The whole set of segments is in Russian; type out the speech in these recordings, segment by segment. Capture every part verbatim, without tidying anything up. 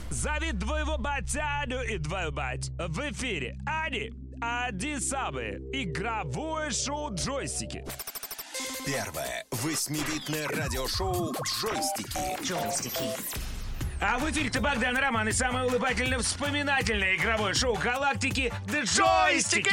Зови твоего батяню и твою мать. В эфире они, одни самые. Игровое шоу «Джойстики». Первое восьмибитное радиошоу «Джойстики». Джойстики. А в эфире-то Богдан Роман и самое улыбательно-вспоминательное игровое шоу галактики «Джойстики».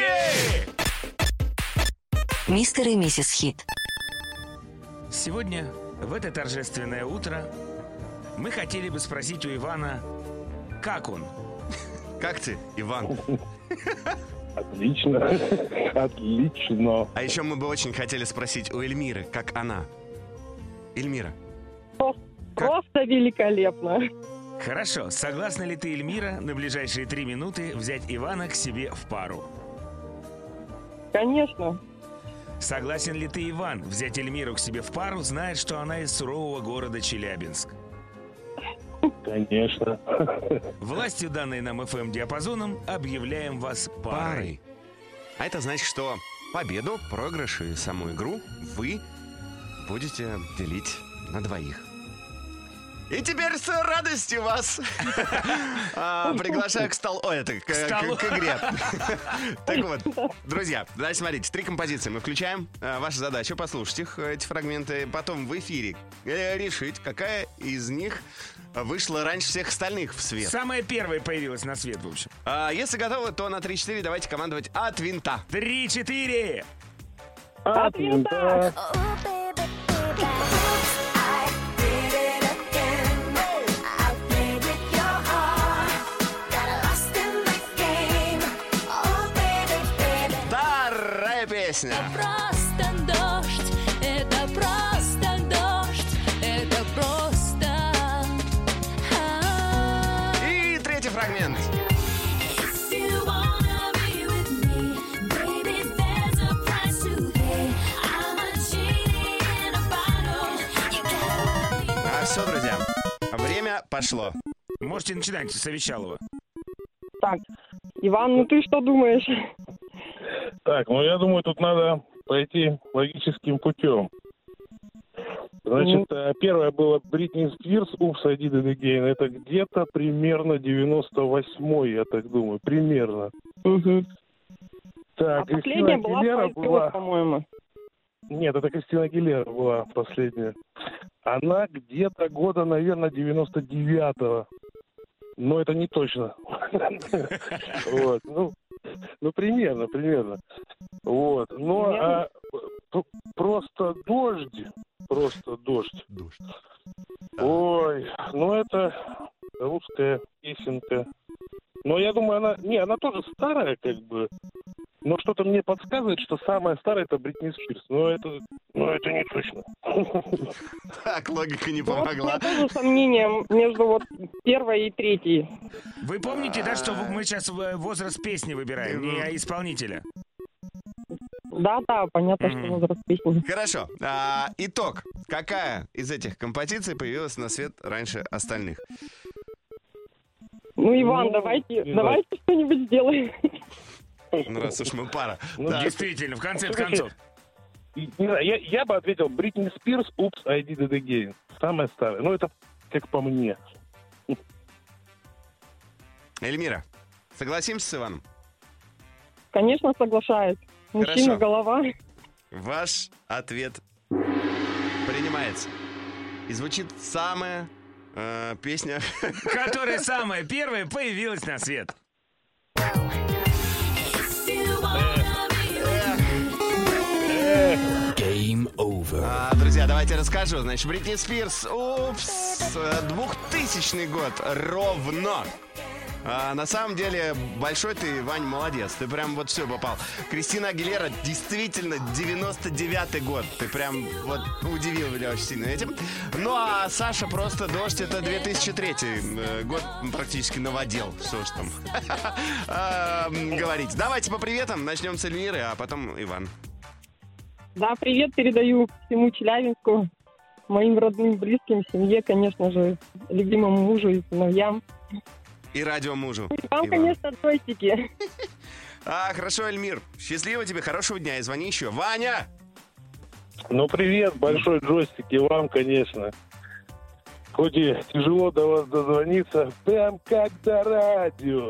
Мистер и миссис Хит. Сегодня, в это торжественное утро, мы хотели бы спросить у Ивана, как он? Как ты, Иван? Отлично, отлично. А еще мы бы очень хотели спросить у Эльмиры, как она. Эльмира. Просто великолепно. Хорошо, согласна ли ты, Эльмира, на ближайшие три минуты взять Ивана к себе в пару? Конечно. Согласен ли ты, Иван, взять Эльмиру к себе в пару, зная, что она из сурового города Челябинск? Конечно. Властью, данной нам эф эм-диапазоном, объявляем вас парой. Парой. А это значит, что победу, проигрыш и саму игру вы будете делить на двоих. И теперь с радостью вас а, приглашаю к столу. Ой, это к, к, к, к игре. Так вот, друзья, давайте смотрите, три композиции мы включаем. Ваша задача послушать их, эти фрагменты, потом в эфире решить, какая из них вышла раньше всех остальных в свет. Самая первая появилась на свет, в общем. А, если готовы, то на три-четыре давайте командовать от винта. Три-четыре. От винта. Песня. Просто дождь, это просто дождь, это просто. И третий фрагмент. А все, друзья, время пошло. Можете начинать, Совещалова. Так, Иван, ну ты что думаешь? Так, ну я думаю, тут надо пойти логическим путем. Значит, mm. первое было Бритни Спирс, Oops, I Did It Again. Это где-то примерно девяносто восьмой, я так думаю, примерно. Угу. Так, а последняя была Агилера была... по-моему. Нет, это Кристина Агилера была последняя. Она где-то года, наверное, девяносто девятого. Но это не точно. Вот, ну... Ну, примерно, примерно. Вот. Ну, а просто дождь. Просто дождь. Дождь. Ой, ну это русская песенка. Но я думаю, она... Не, она тоже старая, как бы. Но что-то мне подсказывает, что самая старая это Бритни Спирс. Но это... Но это не точно. Так, логика не помогла. Вот тоже сомнение между вот первой и третьей. Вы помните, да, что мы сейчас возраст песни выбираем, не исполнителя? Да, да, понятно, что возраст песни. Хорошо. А, итог. Какая из этих композиций появилась на свет раньше остальных? Ну, Иван, давайте, давайте что-нибудь сделаем. Ну, раз уж мы пара. Ну, да. Действительно, в конце концов. Я, я бы ответил Бритни Спирс, Oops, I Did It Again. Самая старая. Ну, это как по мне. Эльмира, согласимся с Иваном? Конечно, соглашаюсь. Мужчина, голова. Ваш ответ принимается. И звучит самая э, песня... Которая самая первая появилась на свет. Game over. А, друзья, давайте расскажу. Значит, Бритни Спирс, упс, двухтысячный год, ровно. А, на самом деле, большой ты, Вань, молодец. Ты прям вот все попал. Кристина Агилера действительно девяносто девятый год. Ты прям вот удивил меня очень сильно этим. Ну, а Саша просто «Дождь» — это две тысячи третий год, практически новодел. Что ж там говорить. Давайте по приветам. Начнем с Эльмиры, а потом Иван. Да, привет передаю всему Челябинску, моим родным, близким, семье, конечно же, любимому мужу и сыновьям. И радиомужу. Там, конечно, джойстики. А, хорошо, Эльмир. Счастливо тебе, хорошего дня. И звони еще. Ваня! Ну, привет, большой джойстик и вам, конечно. Хоть и тяжело до вас дозвониться, прям как до радио.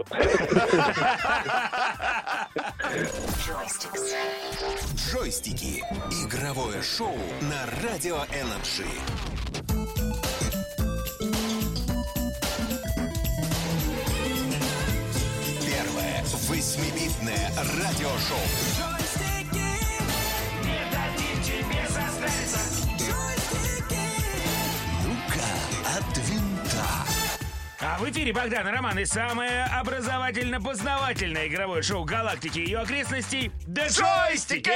Джойстики. Игровое шоу на Радио Энерджи. Первое восьмибитное радиошоу. Ну-ка, от винта. А в эфире Богдан и Роман и самое образовательно-познавательное игровое шоу галактики и ее окрестностей «Джойстики».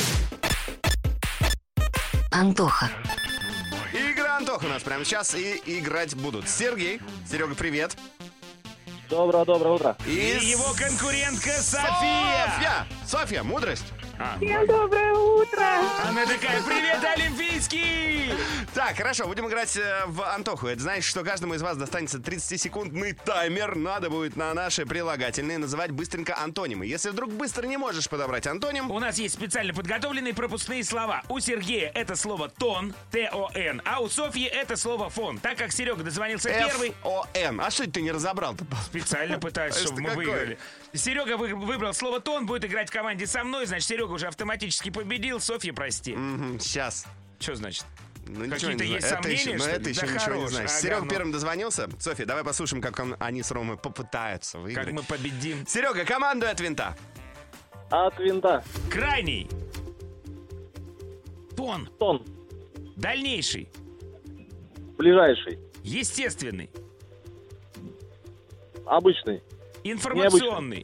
Антоха. Игра Антоха у нас прямо сейчас, и играть будут Сергей. Серега, привет. Доброе, доброе утро. И его конкурентка София. Софья! Софья, мудрость. А, Всем доброе утро! она такая: привет, Олимпийский! Так, хорошо, будем играть э, в Антоху. Это значит, что каждому из вас достанется тридцатисекундный таймер. Надо будет на наши прилагательные называть быстренько антонимы. Если вдруг быстро не можешь подобрать антоним... У нас есть специально подготовленные пропускные слова. У Сергея это слово тон, Т О Н, а у Софьи это слово фон. Так как Серега дозвонился первый, Ф О Н. А что это ты не разобрал-то? специально пытаюсь, Это чтобы мы какое? выиграли. Серега вы- выбрал слово тон, будет играть в команде со мной, значит, Серега уже автоматически победил. Софья, прости. Сейчас. Что значит? Ну, ничего Какие-то не есть знаю. Это еще, сомнения, но что это ли? еще Да ничего не хорош. знаешь. Ага, Серега ну. первым дозвонился. Софья, давай послушаем, как он- они с Ромой попытаются выиграть. Как мы победим. Серега, командуй от винта. От винта. Крайний. Тон. Тон. Дальнейший. Ближайший. Естественный. Обычный. Информационный.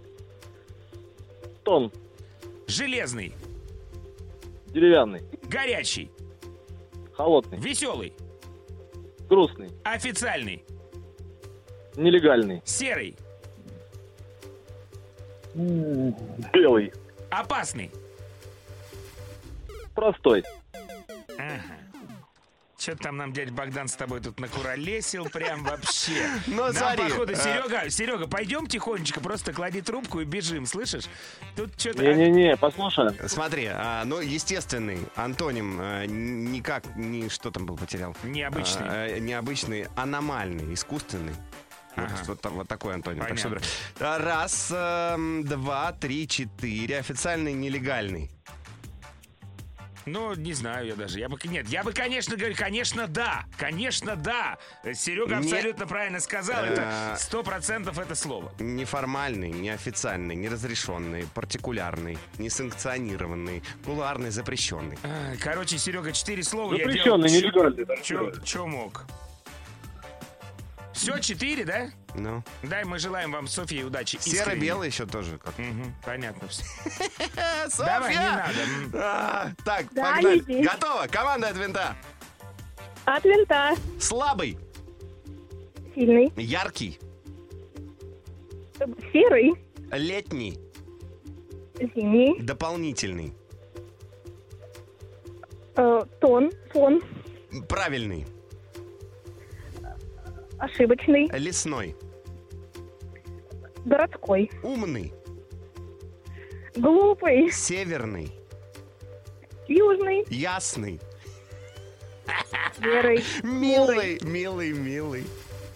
Тон. Железный. Деревянный. Горячий. Холодный. Веселый. Грустный. Официальный. Нелегальный. Серый. Белый. Опасный. Простой. Ага. Что-то там нам дядя Богдан с тобой тут накуролесил прям вообще. Ну, Нам, смотри, походу, э, Серега, Серега, пойдем тихонечко, просто клади трубку и бежим, слышишь? Тут что-то... Не-не-не, послушай. Смотри, а, ну, естественный антоним а, никак не... Что там был, потерял? Необычный. А, э, необычный, аномальный, искусственный. Вот, Ага. вот, там- вот такой антоним. Так что, Понятно. а, раз, эм, два, три, четыре. Официальный, нелегальный. Ну, не знаю я даже. Я бы, нет, я бы, конечно, говорю, конечно, да. Конечно, да. Серега Не- абсолютно правильно сказал. Э, Это сто процентов это слово. Неформальный, неофициальный, неразрешенный, партикулярный, несанкционированный, кулуарный, запрещенный. А, Короче, Серега, четыре слова я Запрещенный, делал. нелегальный. Чё, чё мог? Все, четыре, да? Ну. Дай, мы желаем вам, Софья, удачи. искренне. Серо-белый еще тоже. Как. Мгм, понятно все. Софья! Давай, не надо. М. А, так, Да, погнали. иди. Готово. Команда от винта. От винта. Слабый, Сильный. яркий, Серый. летний, Зимний. дополнительный, Э, тон. Фон. правильный, Ошибочный. лесной, Городской. умный, Глупый. северный, Южный. ясный, Серый. милый, милый, милый.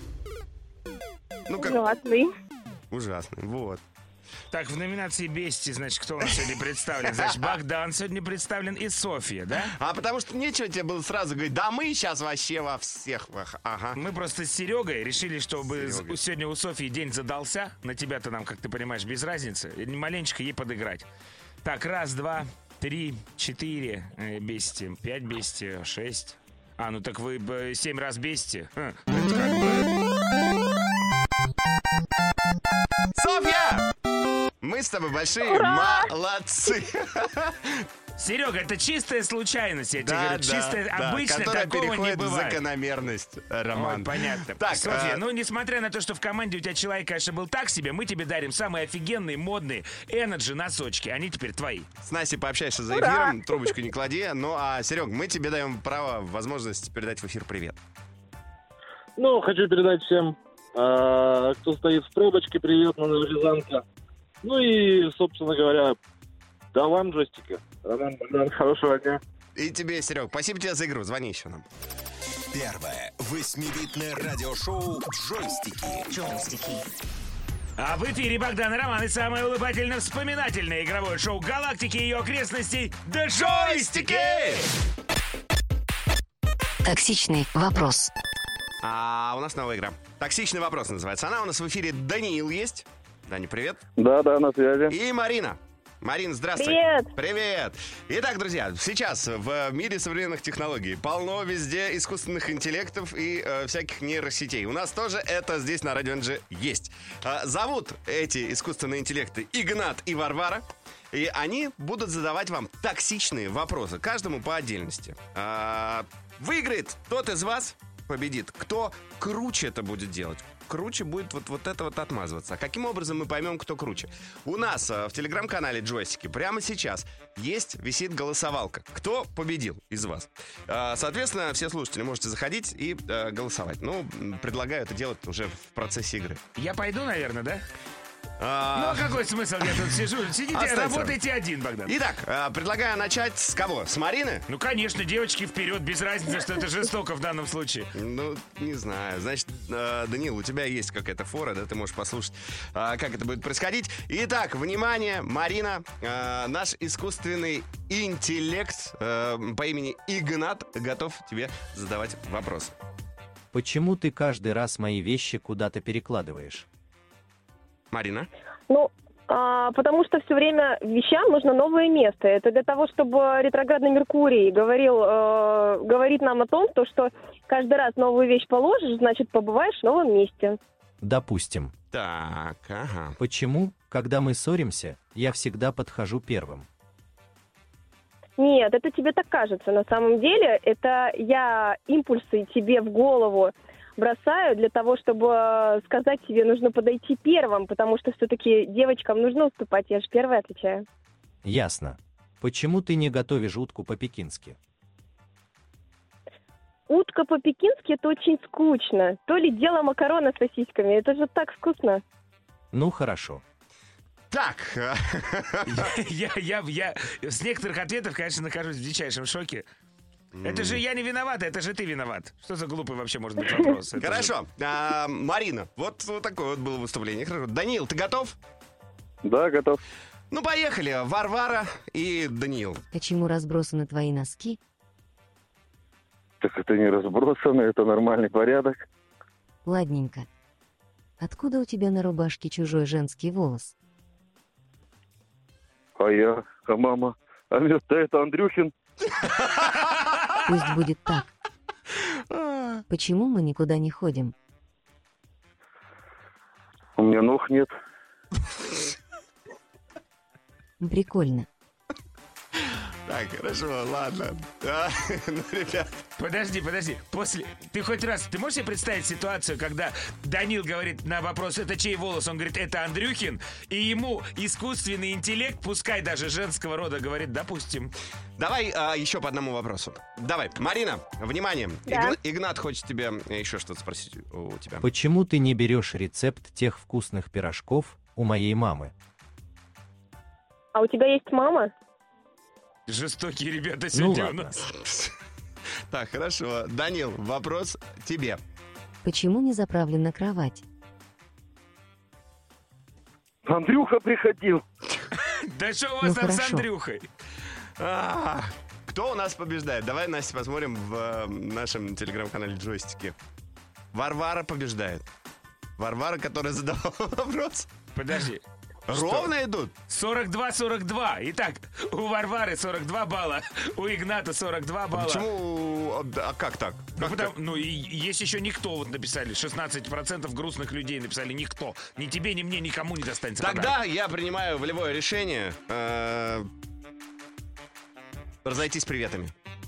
Ну как, Ужасный. ужасный, вот. Так, в номинации «Бести», значит, кто у нас сегодня представлен? Значит, Богдан сегодня представлен и Софья, да? А потому что нечего тебе было сразу говорить, да мы сейчас вообще во всех, вах- ага. Мы просто с Серегой решили, чтобы Серегой. с- сегодня у Софьи день задался. На тебя-то нам, как ты понимаешь, без разницы. И маленечко ей подыграть. Так, раз, два, три, четыре э, бести, пять бести, шесть. А, ну так вы бы семь раз бести. Хм, это как бы... Софья! Мы с тобой большие молодцы. Серега, это чистая случайность, я тебе Да, говорю. да, Чистая, да, обычно которая такого не переходит в бывает. закономерность, Роман. Вот, понятно. Так, Софья, а, ну, несмотря на то, что в команде у тебя человек, конечно, был так себе, мы тебе дарим самые офигенные, модные Energy носочки. Они теперь твои. с Настей пообщаешься за эфиром, трубочку не клади. Ну, а, Серег, мы тебе даем право, возможность передать в эфир привет. Ну, хочу передать всем, э, кто стоит в пробочке, привет на Рязанка. Ну и, собственно говоря, да вам джойстика. Роман, Богдан, хорошего дня. И тебе, Серег, спасибо тебе за игру. Звони еще нам. Первое восьмибитное радиошоу «Джойстики». А в эфире Богдан и Роман и самое улыбательно-вспоминательное игровое шоу галактики и ее окрестностей «Джойстики». Токсичный вопрос. А у нас новая игра. Токсичный вопрос называется. Она у нас в эфире. Даниил есть. Даня, привет. Да, да, на связи. И Марина. Марина, здравствуй. Привет. Привет. Итак, друзья, сейчас в мире современных технологий полно везде искусственных интеллектов и э, всяких нейросетей. У нас тоже это здесь на Радио эн джи есть. Э, зовут эти искусственные интеллекты Игнат и Варвара. И они будут задавать вам токсичные вопросы, каждому по отдельности. Э, выиграет тот из вас, победит, кто круче это будет делать. Круче будет вот, вот это вот отмазываться. А каким образом мы поймем, кто круче? У нас э, в телеграм-канале Джойстики прямо сейчас есть, висит голосовалка. Кто победил из вас? Э, соответственно, все слушатели можете заходить и э, голосовать. Ну, предлагаю это делать уже в процессе игры. Я пойду, наверное, да? А, Ну, а какой смысл? Я тут сижу. Сидите, Останься. работайте один, Богдан. Итак, э, предлагаю начать с кого? С Марины? Ну, конечно, девочки вперед, без разницы, что это жестоко в данном случае. Ну, не знаю. Значит, э, Данил, у тебя есть какая-то фора, да, ты можешь послушать, э, как это будет происходить. Итак, внимание, Марина, э, наш искусственный интеллект э, по имени Игнат готов тебе задавать вопрос. Почему ты каждый раз мои вещи куда-то перекладываешь? Марина? Ну, а, потому что все время вещам нужно новое место. Это для того, чтобы ретроградный Меркурий говорил, э, говорит нам о том, то, что каждый раз новую вещь положишь, значит, побываешь в новом месте. Допустим. Так, ага. Почему, когда мы ссоримся, я всегда подхожу первым? Нет, это тебе так кажется. На самом деле, это я импульсы тебе в голову бросаю для того, чтобы сказать тебе, нужно подойти первым, потому что все-таки девочкам нужно уступать, я же первая отвечаю. Ясно. Почему ты не готовишь утку по-пекински? Утка по-пекински — это очень скучно. То ли дело макароны с сосисками, это же так вкусно. Ну, хорошо. Так, Я, я, я с некоторых ответов, конечно, нахожусь в дичайшем шоке. Это же я не виноват, это же ты виноват. Что за глупый вообще может быть вопрос? Это хорошо. А, Марина, вот, вот такое вот было выступление. Хорошо. Даниил, ты готов? Да, готов. Ну, поехали. Варвара и Даниил. Почему разбросаны твои носки? Так это не разбросано, это нормальный порядок. Ладненько. Откуда у тебя на рубашке чужой женский волос? А я, а мама, а вместо этого Андрюхин. Пусть будет так. Почему мы никуда не ходим? У меня ног нет. Прикольно. Так, хорошо, ладно. А, ну, ребят. Подожди, подожди. После... Ты хоть раз... Ты можешь себе представить ситуацию, когда Данил говорит на вопрос, это чей волос? Он говорит, это Андрюхин. И ему искусственный интеллект, пускай даже женского рода, говорит, допустим. Давай а, еще по одному вопросу. Давай, Марина, внимание. Да. Игна- Игнат хочет тебе еще что-то спросить у тебя. Почему ты не берешь рецепт тех вкусных пирожков у моей мамы? А у тебя есть мама? Жестокие ребята Ну сегодня у ладно. нас. Так, хорошо. Данил, вопрос тебе. Почему не заправлена кровать? Андрюха приходил. Да что у вас Ну, там с хорошо. Андрюхой? А, кто у нас побеждает? Давай, Настя, посмотрим в э, нашем телеграм-канале Джойстики. Варвара побеждает. Варвара, которая задавала вопрос. Подожди. Ровно идут? сорок два сорок два. Итак, у Варвары сорок два балла, у Игната сорок два балла. Почему? А как так? Ну, Как потому- так? ну, и есть еще никто, вот написали. шестнадцать процентов грустных людей написали никто. Ни тебе, ни мне, никому не достанется подарок. Тогда я принимаю волевое решение э, разойтись приветами.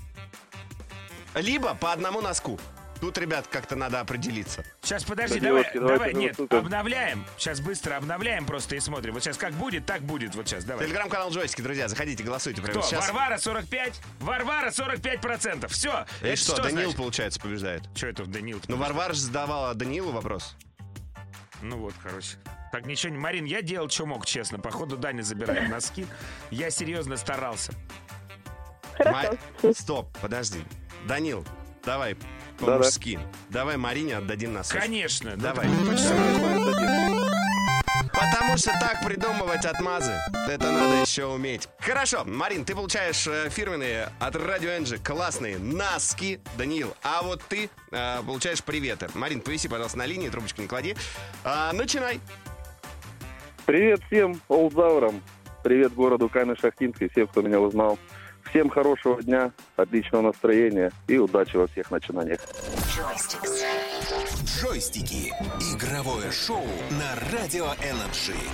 Либо по одному носку. Тут, ребят, как-то надо определиться. Сейчас, подожди, Да, давай, девушки, давай, давайте нет, вот тут. обновляем. Сейчас быстро обновляем просто и смотрим. Вот сейчас как будет, так будет. Вот сейчас, давай. Телеграм-канал Джойстики, друзья, заходите, голосуйте прямо Кто? сейчас. Варвара сорок пять? Варвара сорок пять процентов. Все. И что, Даниил, получается, побеждает? Что это в Даниил? Ну, Варвара же задавала Даниилу вопрос. Ну вот, короче. Так, ничего не... Марин, я делал, что мог, честно. Походу, Даня забирает носки. Я серьезно старался. Хорошо. Ма- Стоп, подожди. Данил, давай, по-мужски. Давай Марине отдадим носочки. Конечно. Давай. Ну, Потому что так придумывать отмазы, это надо еще уметь. Хорошо, Марин, ты получаешь э, фирменные от Radio Energy классные носки, Даниил. А вот ты э, получаешь приветы. Марин, повиси, пожалуйста, на линии, трубочку не клади. А, начинай. Привет всем олдзаурам. Привет городу Камень-Шахтинск и всем, кто меня узнал. Всем хорошего дня, отличного настроения и удачи во всех начинаниях. Джойстики. Игровое шоу на Radio Energy.